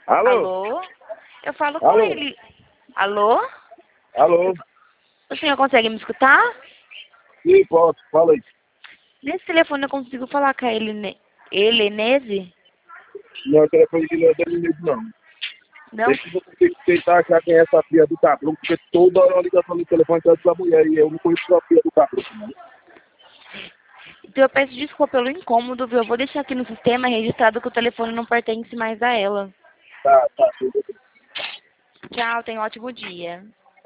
Alô? Alô? Eu falo com Alô? ele. Alô? Alô? O senhor consegue me escutar? Sim, posso. Fala aí. Nesse telefone eu consigo falar com a Helenese? Não, o telefone aqui não é dele mesmo, não. Não? Deixa eu tentar achar quem é essa filha do Cabruco, porque toda hora a ligação no telefone é da mulher e eu não conheço a filha do Cabruco, não. Então eu peço desculpa pelo incômodo, viu? Eu vou deixar aqui no sistema registrado que o telefone não pertence mais a ela. Tá, tudo bem. Tchau, tenha um ótimo dia.